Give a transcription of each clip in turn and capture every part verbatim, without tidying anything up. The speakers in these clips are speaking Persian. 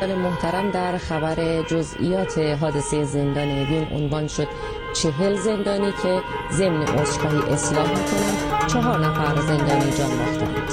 محترم، در خبر جزئیات حادثه زندان اوین عنوان شد چهل زندانی که ضمن عذرخواهی اصلاح میکنند چهار نفر زندانی جان باختند.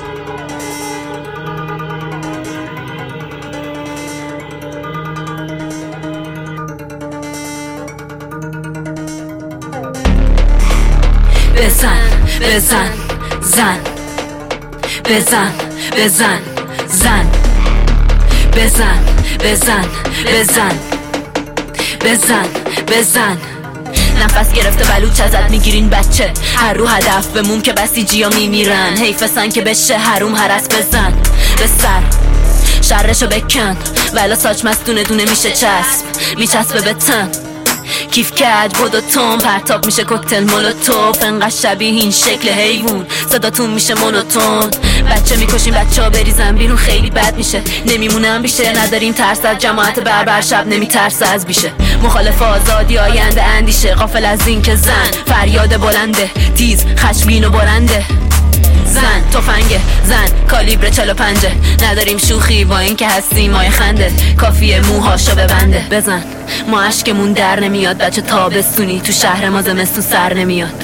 بزن بزن زن بزن بزن زن بزن بزن بزن بزن بزن نفس گرفته بلوچ ازت میگیرین بچه، هر رو هدف بمون که بسیجیا میمیرن، حیفسن که بشه حروم هرس بزن به سر شرشو بکن ولا ساچ مستونه دونه میشه چسب میچسبه به تن کیف کج بودو تون پرتاب میشه کوکتل مولوتوف، انقدر شبیه این شکل حیوون صداتون میشه مونوتون. بچه میکشیم بچه ها بریزن بیرون خیلی بد میشه، نمیمونم بیشه نداریم ترس از جماعت بربر شب نمیترسه از بیشه، مخالف آزادی آینده اندیشه، غافل از این که زن فریاد بلنده تیز خشمگین و برنده، زن تفنگه زن کالیبر چلو پنجه، نداریم شوخی با این که هستیم مای خنده، کافیه موهاشو ببنده بزن ما عشقمون در نمیاد بچه تابستونی تو شهر ما زمستون سر نمیاد،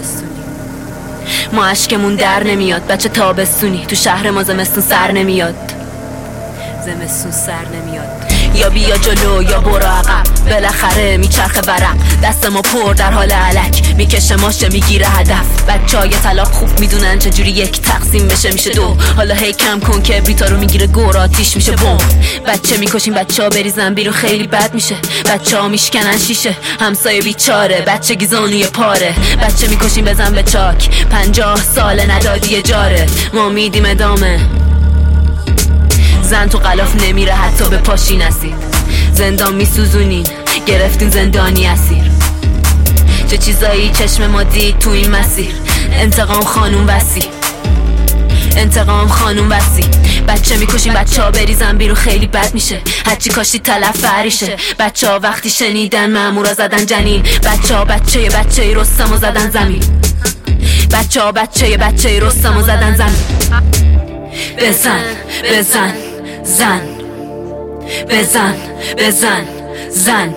ما عشقمون در نمیاد بچه تابستونی تو شهر ما زمستون سر نمیاد، زمستون سر نمیاد. یا بیا جلو یا برو عقب بالاخره میچرخه ورق، دست ما پر در حال علک میکشه ماشه میگیره هدف، بچه های طلاق خوب میدونن چجوری یک تقسیم بشه میشه دو، حالا هی کم کن که بریتا رو میگیره گور آتیش میشه بوم، بچه میکشیم بچه ها بریزن بیرون خیلی بد میشه، بچه ها میشکنن شیشه همسایه بیچاره، بچه گیزانوی پاره، بچه میکشیم بزن به چاک پنجاه سال ندادی جاره، ما میدیم ادامه، زن تو غلاف نمیره حتی به پاشی نسید، زندان میسوزونین گرفتین زندانی اسیر، چه چیزایی چشم ما دید تو این مسیر، انتقام خانوم وسی انتقام خانوم وسی، بچه میکشیم بچه ها بریزن بیرون خیلی بد میشه، هرچی کاشتی تلف فریشه، بچه ها وقتی شنیدن مامورا زدن جنین، بچه ها بچه بچه رستم و زدن زمین، بچه ها بچه بچه رستم و زدن زمین، بزن بزن زن بزن بزن زن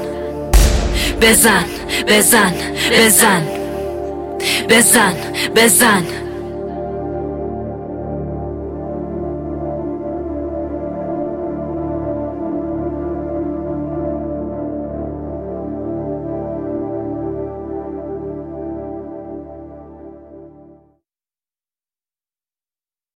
بزن بزن بزن بزن بزن